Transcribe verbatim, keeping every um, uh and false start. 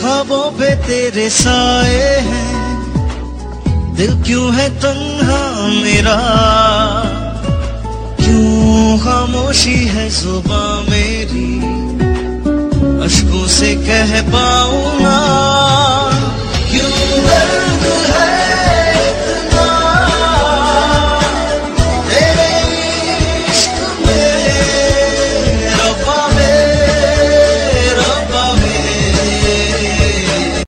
ख्वाबों पे तेरे साए हैं, दिल क्यों है तन्हा मेरा, क्यों खामोशी है जुबां मेरी, अश्कों से कह पाऊं